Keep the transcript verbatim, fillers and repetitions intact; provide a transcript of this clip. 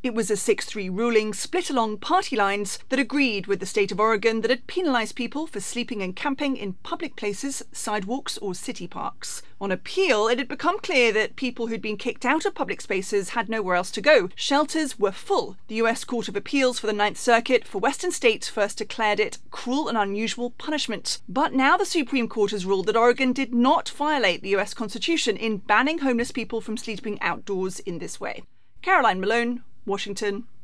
It was a six three ruling split along party lines that agreed with the state of Oregon that it penalised people for sleeping and camping in public places, sidewalks or city parks. On appeal, it had become clear that people who'd been kicked out of public spaces had nowhere else to go. Shelters were full. The U S Court of Appeals for the Ninth Circuit for Western states first declared it cruel and unusual punishment. But now the Supreme Court has ruled that Oregon did not violate the U S Constitution in banning homeless people from sleeping outdoors in this way. Caroline Malone, Washington.